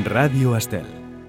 Ràdio Estel.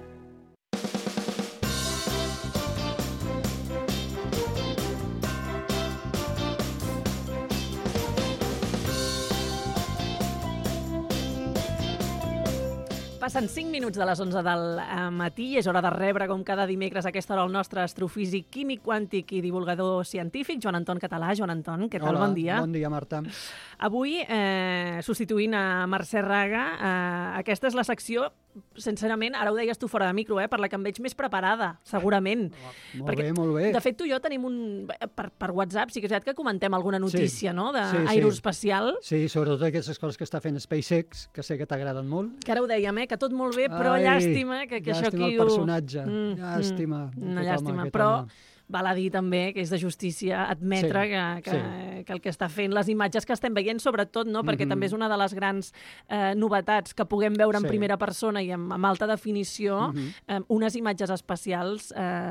Passen 5 minuts de les 11 del matí i és hora de rebre, com cada dimecres a aquesta hora, el nostre astrofísic, químic quàntic i divulgador científic, Joan Anton Català. Joan Anton, què tal? Hola, bon dia. Bon dia, Marta. Avui, substituint a Mercè Raga, aquesta és la secció, sincerament, ara ho deies tu fora de micro, per la que em veig més preparada, segurament. Molt bé, molt bé. De fet, tu i jo tenim per WhatsApp, sí que és veritat que comentem alguna notícia, no?, d'aeroespacial. Sí, sobretot aquestes coses que està fent SpaceX, que sé que t'agraden molt. Que ara ho dèiem, que tot molt bé, però llàstima que això aquí... Llàstima el personatge, llàstima. Una llàstima, però val a dir també que és de justícia admetre que el que està fent, les imatges que estem veient, sobretot, no? Perquè també és una de les grans novetats que puguem veure en primera persona i amb alta definició, unes imatges espacials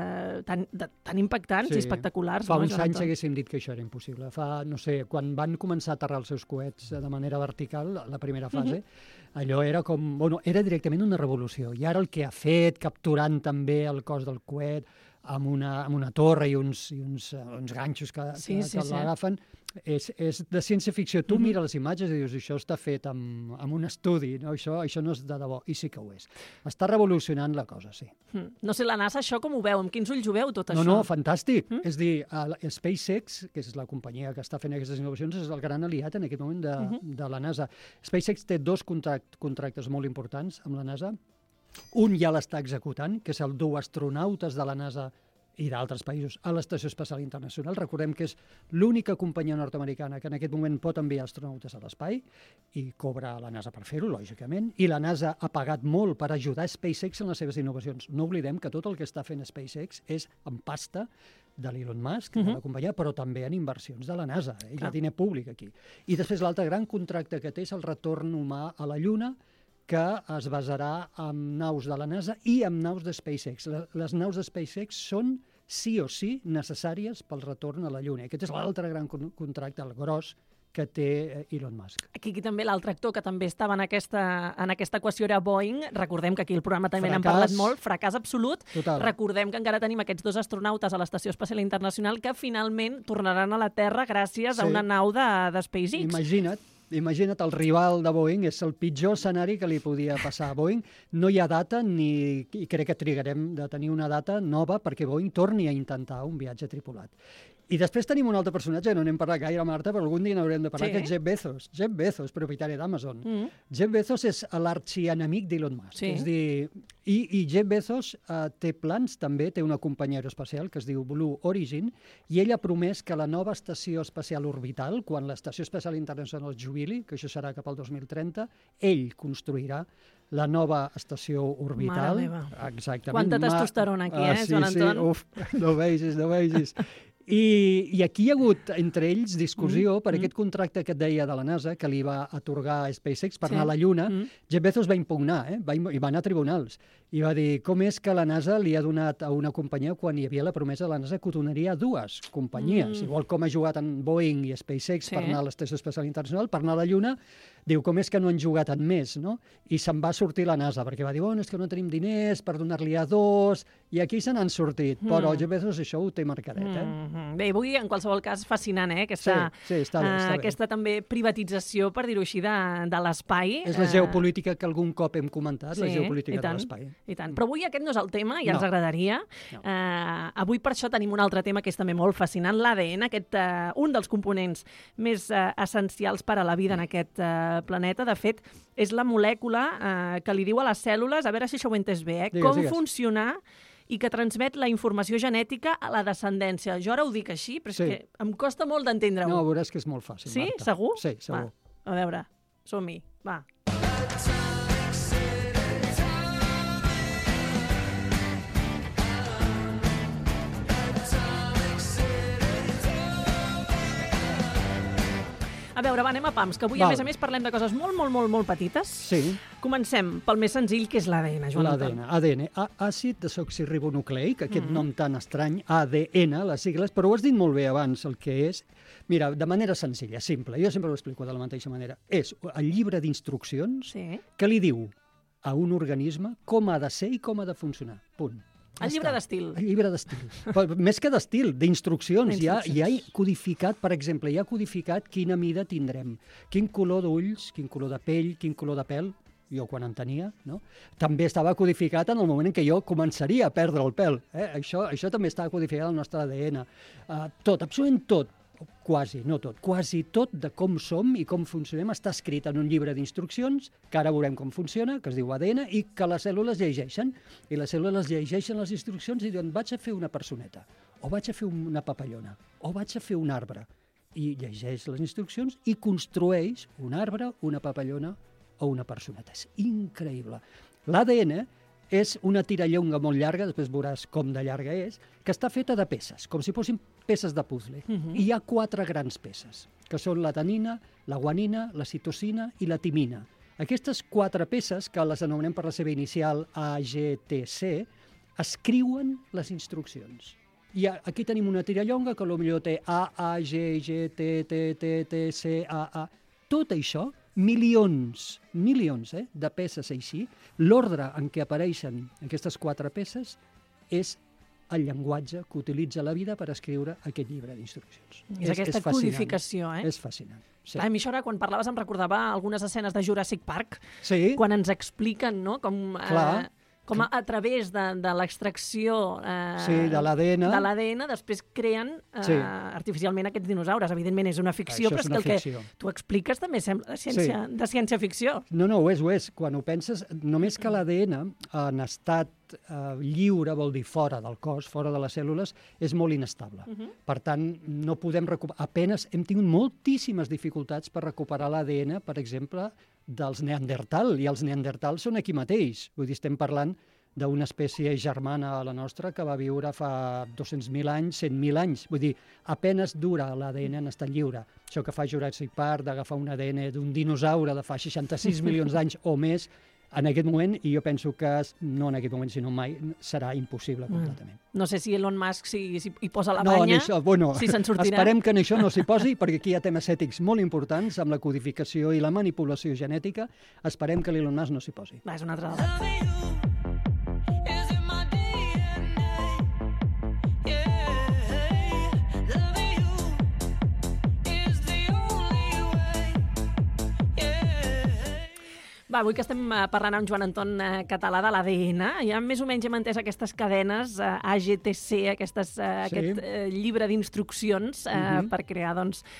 tan impactants i espectaculars. Fa uns anys haguéssim dit que això era impossible. Fa, no sé, quan van començar a aterrar els seus coets de manera vertical, la primera fase, allò era com... Bueno, era directament una revolució. I ara el que ha fet, capturant també el cos del coet, amb una torre i uns ganxos que l'agafen, és de ciència-ficció. Tu mires les imatges i dius, això està fet amb un estudi, no? Això no és de debò, i sí que ho és. Està revolucionant la cosa, sí. No sé, la NASA, això com ho veu? Amb quins ulls ho veu, tot això? No, fantàstic. És dir, SpaceX, que és la companyia que està fent aquestes innovacions, és el gran aliat en aquest moment de la NASA. SpaceX té dos contractes molt importants amb la NASA. Un ja l'està executant, que és el dur astronautes de la NASA i d'altres països a l'Estació Espacial Internacional. Recordem que és l'única companyia nord-americana que en aquest moment pot enviar astronautes a l'espai i cobra a la NASA per fer-ho, lògicament, i la NASA ha pagat molt per ajudar SpaceX en les seves innovacions. No oblidem que tot el que està fent SpaceX és en pasta de l'Elon Musk, de la companyia, però també en inversions de la NASA. Hi ha diner públic aquí. I després l'altre gran contracte que té és el retorn humà a la Lluna, que es basarà en naus de la NASA i en naus de SpaceX. Les naus de SpaceX són sí o sí necessàries pel retorn a la Lluna. Aquest és l'altre gran contracte, el gros, que té Elon Musk. Aquí també l'altre actor que també estava en aquesta equació era Boeing. Recordem que aquí el programa també n'hem parlat molt. Fracàs absolut. Total. Recordem que encara tenim aquests dos astronautes a l'Estació Espacial Internacional que finalment tornaran a la Terra gràcies a una nau de SpaceX. Imagina't, el rival de Boeing és el pitjor escenari que li podia passar a Boeing. No hi ha data, i crec que trigarem de tenir una data nova perquè Boeing torni a intentar un viatge tripulat. I després tenim un altre personatge que no n'hem parlat gaire, Marta, però algun dia n'haurem de parlar, que és Jeff Bezos. Jeff Bezos, propietari d'Amazon. Jeff Bezos és l'arxienemic d'Elon Musk. És dir, i Jeff Bezos té plans també, té una companyia aeroespacial que es diu Blue Origin, i ell ha promès que la nova estació espacial orbital, quan l'Estació Espacial Internacional es jubili, que això serà cap al 2030, ell construirà la nova estació orbital. Mare meva. Exactament. Quanta testosterona aquí, Joan Anton? Sí, no vegis. I aquí hi ha hagut entre ells discussió per aquest contracte que et deia de la NASA, que li va atorgar a SpaceX per anar a la Lluna. Jeff Bezos va impugnar, i va anar a tribunals. I va dir, com és que la NASA li ha donat a una companyia quan hi havia la promesa de la NASA que ho donaria a dues companyies. Igual com ha jugat en Boeing i SpaceX per anar a l'Estació Espacial Internacional, per anar a la Lluna, diu, com és que no han jugat en més, no? I se'n va sortir la NASA, perquè va dir, és que no tenim diners per donar-li a dos, i aquí se n'han sortit. Però Jeff Bezos això ho té marcadet, Bé, avui, en qualsevol cas, fascinant, està bé. Aquesta també privatització, per dir-ho així, de l'espai. És la geopolítica que algun cop hem comentat, la geopolítica de l'espai. I tant. Però avui aquest no és el tema, ja ens agradaria. Avui per això tenim un altre tema que és també molt fascinant, l'ADN, un dels components més essencials per a la vida en aquest planeta. De fet, és la molècula que li diu a les cèl·lules, a veure si això ho he entès bé, com funcionar i que transmet la informació genètica a la descendència. Jo ara ho dic així, però és que em costa molt d'entendre-ho. No, veuràs que és molt fàcil, Sí? Marta. Segur? Sí, segur. Va, a veure, som-hi, va. A veure, va, anem a pams, que avui, a més, parlem de coses molt petites. Sí. Comencem pel més senzill, que és l'ADN, Joan Anton. L'ADN, àcid desoxirribonucleic, aquest nom tan estrany, ADN, les sigles, però ho has dit molt bé abans, el que és... Mira, de manera senzilla, simple, jo sempre ho explico de la mateixa manera. És el llibre d'instruccions que li diu a un organisme com ha de ser i com ha de funcionar. Punt. El llibre d'estil. El llibre d'estil. Més que d'estil, d'instruccions. Ja hi ha codificat, per exemple, quina mida tindrem, quin color d'ulls, quin color de pell, quin color de pèl, jo quan en tenia, no? També estava codificat en el moment en què jo començaria a perdre el pèl. Això també estava codificat al nostre ADN. Tot, absolutament tot, quasi tot de com som i com funcionem està escrit en un llibre d'instruccions, que ara veurem com funciona, que es diu ADN, i que les cèl·lules llegeixen. I les cèl·lules llegeixen les instruccions i diuen, vaig a fer una personeta, o vaig a fer una papallona, o vaig a fer un arbre. I llegeix les instruccions i construeix un arbre, una papallona o una personeta. És increïble. L'ADN és una tirallonga molt llarga, després veuràs com de llarga és, que està feta de peces, com si fossin peces de puzzle. I hi ha 4 grans peces, que són la tanina, la guanina, la citosina i la timina. Aquestes 4 peces, que les anomenem per la seva inicial A, G, T, C, escriuen les instruccions. I aquí tenim una tirallonga que potser té A, G, G, T, C, A. Tot això, milions de peces així, l'ordre en què apareixen aquestes 4 peces és el llenguatge que utilitza la vida per escriure aquest llibre d'instruccions. És aquesta codificació, eh? És fascinant. Sí. A mi això ara, quan parlaves, em recordava algunes escenes de Jurassic Park, quan ens expliquen, no?, com a través de l'extracció de l'ADN, després creen artificialment aquests dinosaures. Evidentment és una ficció, però és que el que tu expliques també sembla de ciència-ficció. No, ho és. Quan ho penses, només que l'ADN en estat lliure, vol dir fora del cos, fora de les cèl·lules, és molt inestable. Per tant, no podem recuperar. Apenes hem tingut moltíssimes dificultats per recuperar l'ADN, per exemple, dels Neandertal, i els Neandertals són aquí mateix. Vull dir, estem parlant d'una espècie germana a la nostra que va viure fa 200.000 anys, 100.000 anys. Vull dir, apenes dura l'ADN en estat lliure. Això que fa Jurassic Park, d'agafar un ADN d'un dinosaure de fa 66 milions d'anys o més, en aquest moment, i jo penso que no en aquest moment, sinó mai, serà impossible completament. No sé si Elon Musk hi posa la banya, si se'n sortirà. Esperem que en això no s'hi posi, perquè aquí hi ha temes ètics molt importants amb la codificació i la manipulació genètica. Esperem que l'Elon Musk no s'hi posi. Va, és un altre debat. Va, avui que estem parlant amb Joan Anton Català de l'ADN, ja més o menys hem entès aquestes cadenes AGTC, aquest llibre d'instruccions per crear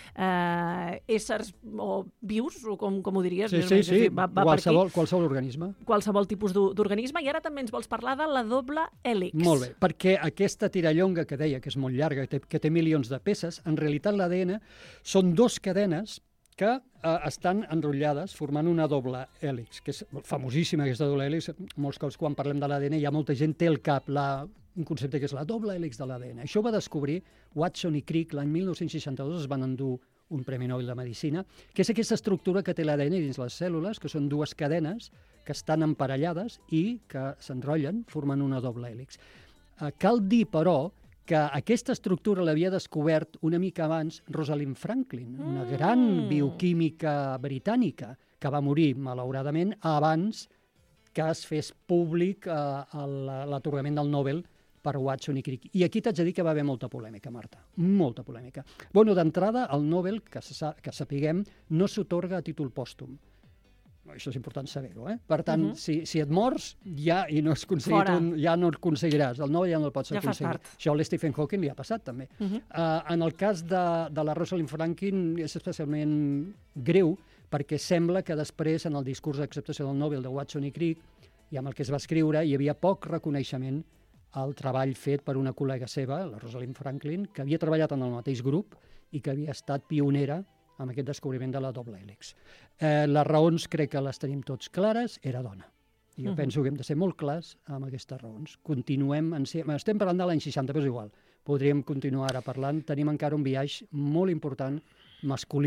éssers vius, o com ho diries? Sí, qualsevol organisme. Qualsevol tipus d'organisme. I ara també ens vols parlar de la doble hèlix. Molt bé, perquè aquesta tirallonga que deia que és molt llarga, que té milions de peces, en realitat l'ADN són 2 cadenes que estan enrotllades formant una doble hèlix, que és famosíssima aquesta doble hèlix. Molts cops quan parlem de l'ADN ja molta gent té al cap un concepte que és la doble hèlix de l'ADN. Això ho va descobrir Watson i Crick l'any 1962, es van endur un Premi Nobel de Medicina, que és aquesta estructura que té l'ADN dins les cèl·lules, que són 2 cadenes que estan emparellades i que s'enrotllen formant una doble hèlix. Cal dir, però, que aquesta estructura l'havia descobert una mica abans Rosalind Franklin, una gran bioquímica britànica, que va morir, malauradament, abans que es fes públic l'atorgament del Nobel per Watson i Crick. I aquí t'haig de dir que va haver molta polèmica, Marta, molta polèmica. D'entrada, el Nobel, que sapiguem, no s'atorga a títol pòstum. Això és important saber-ho, eh? Per tant, si et mors ja i no has aconseguit ja no el aconseguiràs. El Nobel ja no el pots aconseguir. Això a l'Stephen Hawking li ha passat, també. En el cas de la Rosalind Franklin és especialment greu perquè sembla que després, en el discurs d'acceptació del Nobel de Watson i Crick, i amb el que es va escriure, hi havia poc reconeixement al treball fet per una col·lega seva, la Rosalind Franklin, que havia treballat en el mateix grup i que havia estat pionera amb aquest descobriment de la doble hèlix. Les raons crec que les tenim tots clares, era dona. I jo penso que hem de ser molt clars amb aquestes raons. Estem parlant de l'any 60, però és igual. Podríem continuar ara parlant. Tenim encara un biaix molt important masculí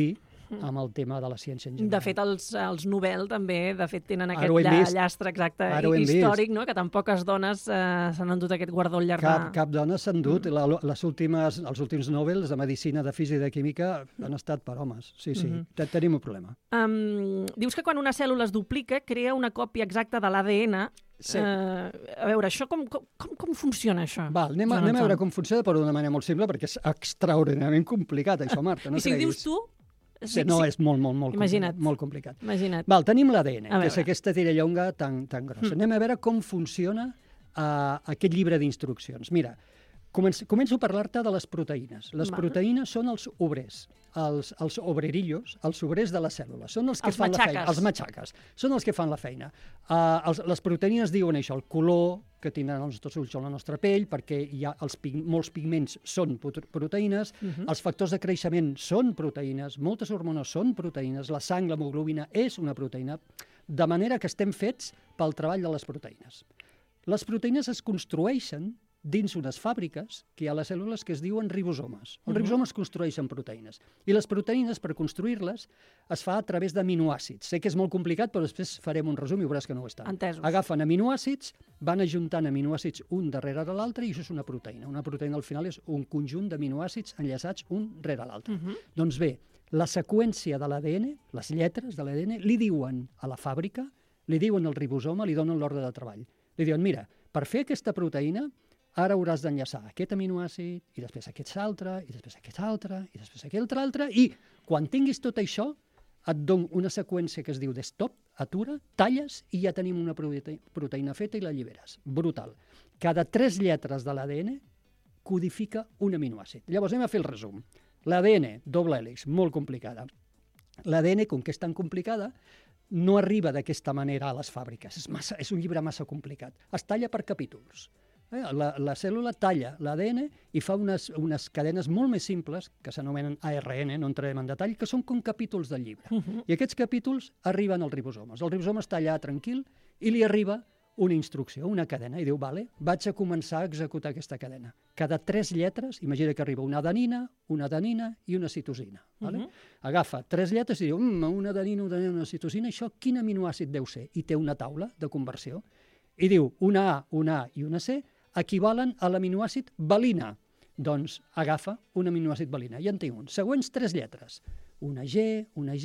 amb el tema de la ciència en general. De fet, els Nobel també, tenen aquest llastre exacte històric, no? Que tan poques dones s'han endut aquest guardó al llarg de... Cap dona s'ha endut. Els últims Nobels de Medicina, de Física i de Química han estat per homes. Sí. Tenim un problema. Dius que quan una cèl·lula es duplica, crea una còpia exacta de l'ADN. Sí. A veure, això com funciona, això? Anem a veure com funciona, però d'una manera molt simple, perquè és extraordinàriament complicat, això, Marta. I si ho dius tu... No, és molt complicat. Imagina't. Tenim l'ADN, que és aquesta tirallonga tan grossa. Anem a veure com funciona aquest llibre d'instruccions. Mira, començo a parlar-te de les proteïnes. Les proteïnes són els obrers, els obrerillos, els obrers de les cèl·lules. Són els que fan la feina. Els matxaques. Són els que fan la feina. Les proteïnes diuen això, el color que tindran els nostres ulls o la nostra pell, perquè hi ha molts pigments són proteïnes, els factors de creixement són proteïnes, moltes hormones són proteïnes, la sang, l'hemoglobina és una proteïna, de manera que estem fets pel treball de les proteïnes. Les proteïnes es construeixen dins unes fàbriques que hi ha a les cèl·lules que es diuen ribosomes. Els ribosomes construeixen proteïnes. I les proteïnes, per construir-les, es fa a través d'aminoàcids. Sé que és molt complicat, però després farem un resum i veuràs que no ho és tant. Entesos. Agafen aminoàcids, van ajuntant aminoàcids un darrere de l'altre i això és una proteïna. Una proteïna al final és un conjunt d'aminoàcids enllaçats un rere l'altre. Doncs bé, la seqüència de l'ADN, les lletres de l'ADN, li diuen a la fàbrica, li diuen al ribosoma, li donen l'ordre de treball. Li diuen, mira, per fer aquesta proteïna ara hauràs d'enllaçar aquest aminoàcid, i després aquest altre, i després aquest altre, i després aquest altre, i quan tinguis tot això, et dono una seqüència que es diu de stop, atura, talles, i ja tenim una proteïna feta i l'alliberes. Brutal. Cada 3 lletres de l'ADN codifica un aminoàcid. Llavors anem a fer el resum. L'ADN, doble hèlix, molt complicada. L'ADN, com que és tan complicada, no arriba d'aquesta manera a les fàbriques. És un llibre massa complicat. Es talla per capítols. La cèl·lula talla l'ADN i fa unes cadenes molt més simples, que s'anomenen ARN, no entrarem en detall, que són com capítols del llibre. I aquests capítols arriben als ribosomes. El ribosoma està allà tranquil i li arriba una instrucció, una cadena, i diu, vale, vaig a començar a executar aquesta cadena. Cada 3 lletres, imagina que arriba una adenina i una citosina. Vale? Agafa 3 lletres i diu, una adenina, una citosina, això quin aminoàcid deu ser? I té una taula de conversió. I diu, una A, una A i una C equivalen a l'aminoàcid valina. Doncs agafa un aminoàcid valina. Ja en tinc un. Següents 3 lletres. Una G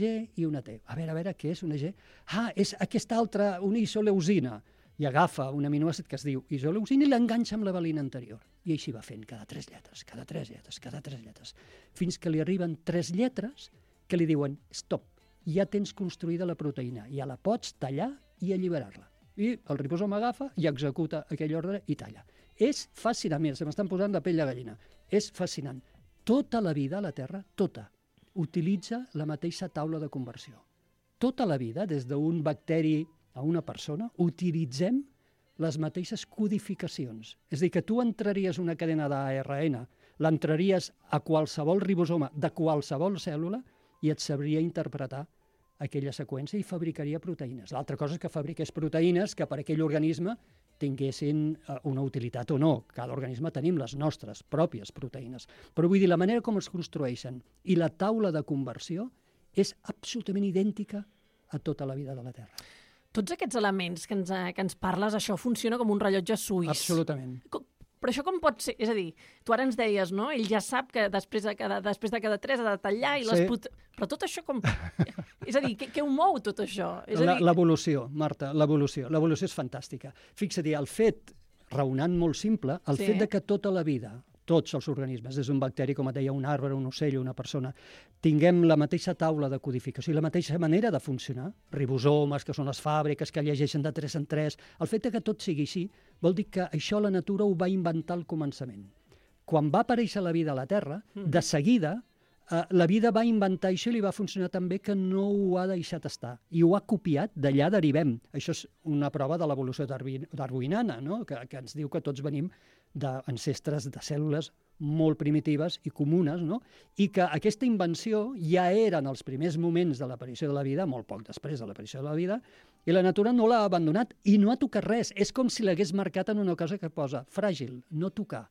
i una T. A veure, què és una G? És aquesta altra, una isoleucina. I agafa un aminoàcid que es diu isoleucina i l'enganxa amb la valina anterior. I així va fent cada 3 lletres, cada 3 lletres, cada 3 lletres. Fins que li arriben 3 lletres que li diuen stop, ja tens construïda la proteïna, ja la pots tallar i alliberar-la. I el ribosoma agafa i executa aquell ordre i talla. És fascinant, mira, se m'estan posant la pell de gallina. És fascinant. Tota la vida a la Terra, tota, utilitza la mateixa taula de conversió. Tota la vida, des d'un bacteri a una persona, utilitzem les mateixes codificacions. És a dir, que tu entraries una cadena d'ARN, l'entraries a qualsevol ribosoma de qualsevol cèl·lula i et sabria interpretar aquella seqüència i fabricaria proteïnes. L'altra cosa és que fabriqués proteïnes que per aquell organisme tinguessin una utilitat o no. Cada organisme tenim les nostres pròpies proteïnes. Però vull dir, la manera com es construeixen i la taula de conversió és absolutament idèntica a tota la vida de la Terra. Tots aquests elements que ens parles, això funciona com un rellotge suís. Absolutament. Però això com pot ser? És a dir, tu ara ens deies, no? Ell ja sap que després de cada 3 ha de tallar i les Però tot això com... És a dir, què ho mou tot això? L'evolució, Marta, l'evolució. L'evolució és fantàstica. Fixa-t'hi, el fet, raonant molt simple, el fet de que tota la vida, tots els organismes, des d'un bacteri, com et deia, un arbre, un ocell, una persona, tinguem la mateixa taula de codificació i la mateixa manera de funcionar, ribosomes, que són les fàbriques que llegeixen de 3 en 3, el fet que tot sigui així vol dir que això la natura ho va inventar al començament. Quan va aparèixer la vida a la Terra, de seguida, la vida va inventar això i li va funcionar tan bé que no ho ha deixat estar. I ho ha copiat, d'allà derivem. Això és una prova de l'evolució darwiniana, no? que ens diu que tots venim d'ancestres de cèl·lules molt primitives i comunes, no? I que aquesta invenció ja era en els primers moments de l'aparició de la vida, molt poc després de l'aparició de la vida, i la natura no l'ha abandonat i no ha tocat res. És com si l'hagués marcat en una cosa que posa fràgil, no tocar.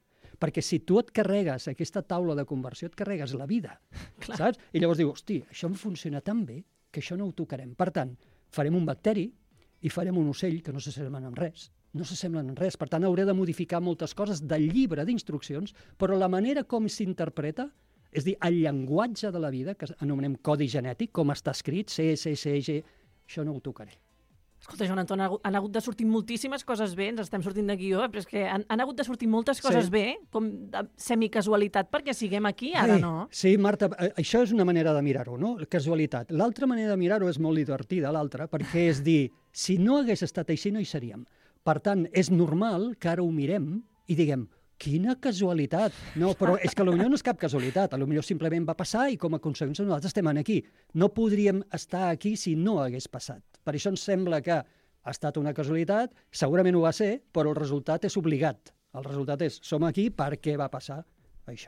perquè si tu et carregues aquesta taula de conversió, et carregues la vida, saps? I llavors diu, hosti, això em funciona tan bé que això no ho tocarem. Per tant, farem un bacteri i farem un ocell que no s'assemblen en res. No s'assemblen en res. Per tant, hauré de modificar moltes coses del llibre d'instruccions, però la manera com s'interpreta, és a dir, el llenguatge de la vida, que anomenem codi genètic, com està escrit, C, C, C, G, això no ho tocaré. Escolta, Joan Anton, han hagut de sortir moltíssimes coses bé, ens estem sortint de guió, però és que han hagut de sortir moltes coses bé, com de semicasualitat, perquè siguem aquí, ara no. Sí, Marta, això és una manera de mirar-ho, no? Casualitat. L'altra manera de mirar-ho és molt divertida, l'altra, perquè és dir, si no hagués estat així, no hi seríem. Per tant, és normal que ara ho mirem i diguem, quina casualitat! No, però és que potser no és cap casualitat, potser simplement va passar i com a conseqüència nosaltres estem aquí. No podríem estar aquí si no hagués passat. Per això ens sembla que ha estat una casualitat, segurament ho va ser, però el resultat és obligat. El resultat és, som aquí perquè va passar això.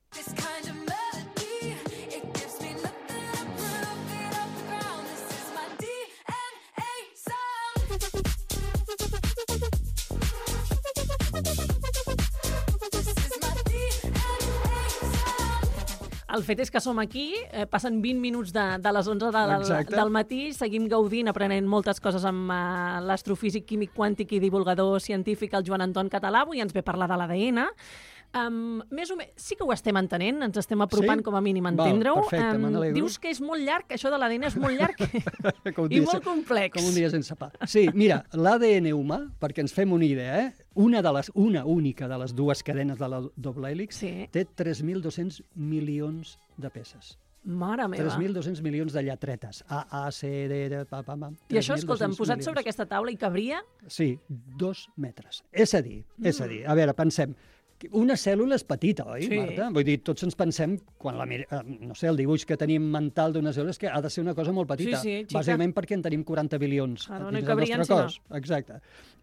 El fet és que som aquí, passen 20 minuts de les 11 del matí, seguim gaudint, aprenent moltes coses amb l'astrofísic, químic quàntic i divulgador científic, el Joan Anton Català, avui ens ve a parlar de l'ADN. Més o menys, sí que ho estem entenent, ens estem apropant com a mínim a entendre-ho. Perfecte, me n'alegro. Dius que és molt llarg, això de l'ADN és molt llarg i molt complex. Com un dia sense pa. Sí, mira, l'ADN humà, perquè ens fem una idea, una única de les dues cadenes de la doble hèlix, té 3.200 milions de peces. Mare meva. 3.200 milions de lletretes. A, C, D, I això, escolta'm, posat sobre aquesta taula hi cabria? Sí, 2 metres. És a dir, a veure, pensem, una cèl·lula és petita, oi, Marta? Vull dir, tots ens pensem, quan no sé, el dibuix que tenim mental d'una cèl·lula és que ha de ser una cosa molt petita. Sí, xica. Bàsicament perquè en tenim 40 bilions dins del nostre cos. Exacte.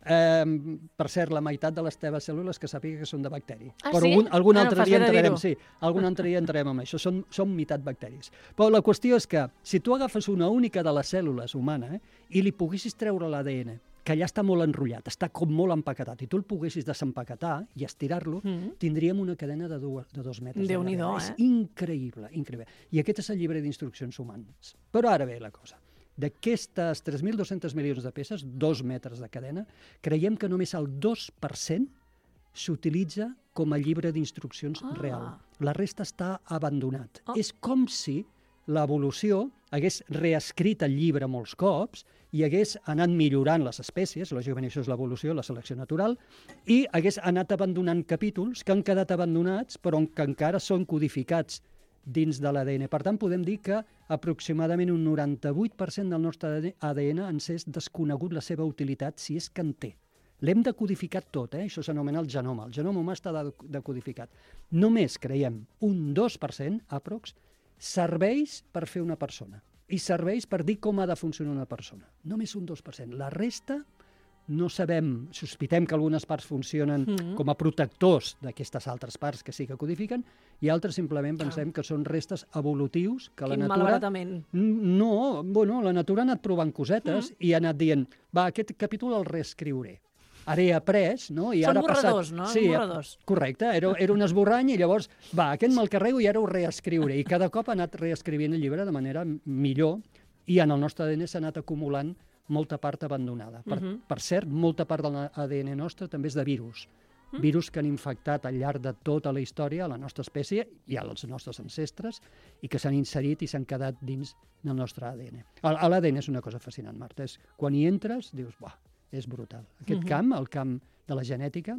Per cert, la meitat de les teves cèl·lules que sàpiga que són de bacteri. Però sí? Algun altre dia entrarem, algun altre dia entrarem amb això. Som meitat bacteris. Però la qüestió és que si tu agafes una única de les cèl·lules humana i li poguessis treure l'ADN, que allà està molt enrotllat, està com molt empaquetat, i tu el poguessis desempaquetar i estirar-lo, tindríem una cadena de 2 metres. Déu-n'hi-do, És increïble, increïble. I aquest és el llibre d'instruccions humanes. Però ara ve la cosa. D'aquestes 3.200 milions de peces, 2 metres de cadena, creiem que només el 2% s'utilitza com a llibre d'instruccions real. La resta està abandonat. És com si l'evolució hagués reescrit el llibre molts cops i hagués anat millorant les espècies, lògicament això és l'evolució, la selecció natural, i hagués anat abandonant capítols que han quedat abandonats però que encara són codificats dins de l'ADN. Per tant, podem dir que aproximadament un 98% del nostre ADN ens és desconegut la seva utilitat, si és que en té. L'hem decodificat tot, això s'anomena el genoma. El genoma humà està decodificat. Només, creiem, un 2%, aprox, serveix per fer una persona i serveix per dir com ha de funcionar una persona. Només un 2%. La resta no sabem, sospitem que algunes parts funcionen com a protectors d'aquestes altres parts que sí que codifiquen i altres simplement pensem que són restes evolutius que la natura... malbaratament. No, bueno, la natura ha anat provant cosetes i ha anat dient, va, aquest capítol el reescriuré. Ara he après, no? I són ara borradors, passat... no? Sí, borradors. Correcte, era un esborrany i llavors, va, aquest me'l carrego i ara ho reescriuré. I cada cop ha anat reescrivint el llibre de manera millor i en el nostre ADN s'ha anat acumulant molta part abandonada. Per cert, molta part de l'ADN nostre també és de virus. Virus que han infectat al llarg de tota la història a la nostra espècie i als nostres ancestres i que s'han inserit i s'han quedat dins del nostre ADN. L'ADN és una cosa fascinant, Marta. Quan hi entres, dius, buah, és brutal. Aquest camp, el camp de la genètica,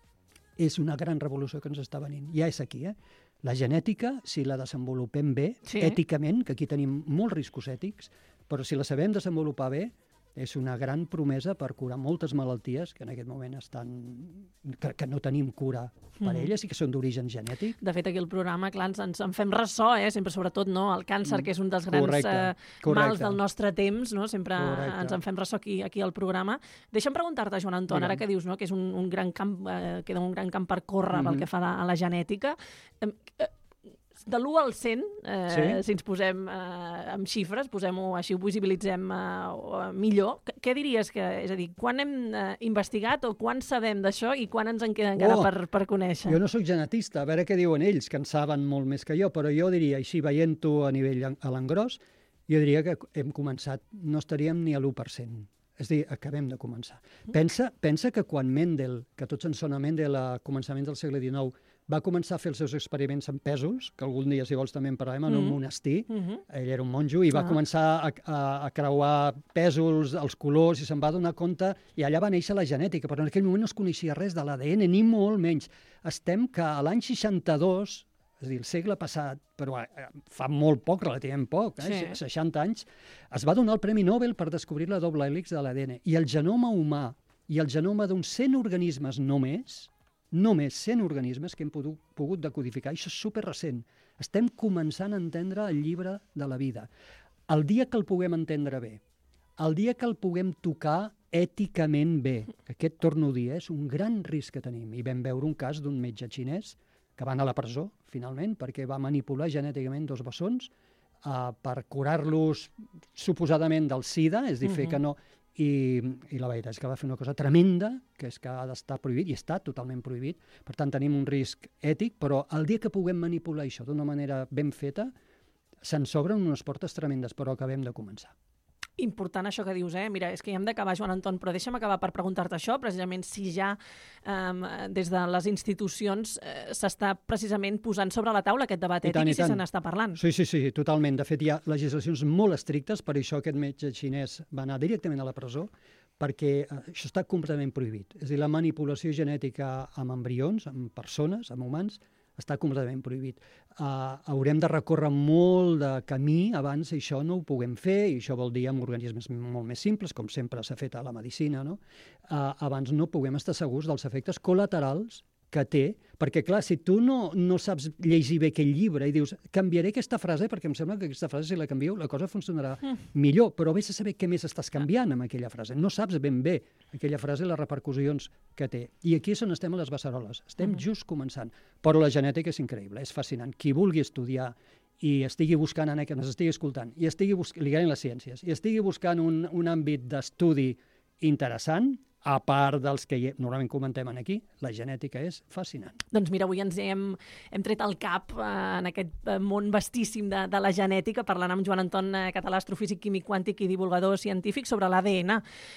és una gran revolució que ens està venint. Ja és aquí, La genètica, si la desenvolupem bé, èticament, que aquí tenim molts riscos ètics, però si la sabem desenvolupar bé, és una gran promesa per curar moltes malalties que en aquest moment estan... que no tenim cura per elles i que són d'origen genètic. De fet, aquí al programa, clar, ens en fem ressò, sempre sobretot no, el càncer, que és un dels grans mals del nostre temps, no? Sempre ens en fem ressò aquí al programa. Deixa'm preguntar-te, Joan Anton, ara que dius que és un gran camp, queda un gran camp per córrer pel que fa a la genètica. de l'1 al 100, si ens posem amb xifres, posem-ho així, ho visibilitzem millor, què diries que... És a dir, quan hem investigat o quan sabem d'això i quan ens en queda encara per conèixer? Jo no sóc genetista, a veure què diuen ells, que en saben molt més que jo, però jo diria, així, veient-ho a nivell a l'engròs, jo diria que hem començat, no estaríem ni a l'1%. És a dir, acabem de començar. Pensa que quan Mendel, que tots ens sona Mendel a començaments del segle XIX, va començar a fer els seus experiments amb pèsols, que algun dia, si vols, també en parlarem, en un monestir. Ell era un monjo i va començar a creuar pèsols, els colors, i se'n va donar compte, i allà va néixer la genètica, però en aquell moment no es coneixia res de l'ADN, ni molt menys. Estem que a l'any 62, és a dir, el segle passat, però fa molt poc, relativament poc, 60 anys, es va donar el Premi Nobel per descobrir la doble hèlix de l'ADN. I el genoma humà i el genoma d'uns 100 organismes només 100 organismes que hem pogut decodificar. Això és superrecent. Estem començant a entendre el llibre de la vida. El dia que el puguem entendre bé, el dia que el puguem tocar èticament bé, que aquest, torno a dir, és un gran risc que tenim. I vam veure un cas d'un metge xinès que va anar a la presó, finalment, perquè va manipular genèticament 2 bessons per curar-los suposadament del SIDA, és a dir, fer que no... I la veritat és que va fer una cosa tremenda, que és que ha d'estar prohibit, i està totalment prohibit. Per tant, tenim un risc ètic, però el dia que puguem manipular això d'una manera ben feta, se'ns obren unes portes tremendes, però acabem de començar. Important això que dius, eh? Mira, és que ja hem d'acabar, Joan Anton, però deixa'm acabar per preguntar-te això, precisament si ja des de les institucions s'està precisament posant sobre la taula aquest debat ètic i si se n'està parlant. Sí, totalment. De fet, hi ha legislacions molt estrictes, per això aquest metge xinès va anar directament a la presó, perquè això està completament prohibit. És a dir, la manipulació genètica amb embrions, amb persones, amb humans, està completament prohibit. Haurem de recórrer molt de camí abans això no ho puguem fer, i això vol dir amb organismes molt més simples, com sempre s'ha fet a la medicina, no? Abans no puguem estar segurs dels efectes col·laterals que té, perquè clar, si tu no saps llegir bé aquell llibre i dius, canviaré aquesta frase perquè em sembla que aquesta frase, si la canvio, la cosa funcionarà millor, però vés a saber què més estàs canviant amb aquella frase. No saps ben bé aquella frase i les repercussions que té. I aquí és on estem a les beceroles. Estem just començant. Però la genètica és increïble, és fascinant. Qui vulgui estudiar i estigui buscant, que ens estigui escoltant, i estigui li agraden les ciències, i estigui buscant un àmbit d'estudi interessant, a part dels que normalment comentem aquí, la genètica és fascinant. Doncs mira, avui ens hem tret el cap en aquest món vastíssim de la genètica, parlant amb Joan Anton Català, astrofísic, químic quàntic i divulgador científic sobre l'ADN.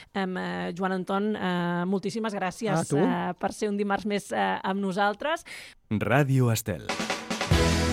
Joan Anton, moltíssimes gràcies per ser un dimarts més amb nosaltres. Ràdio Estel.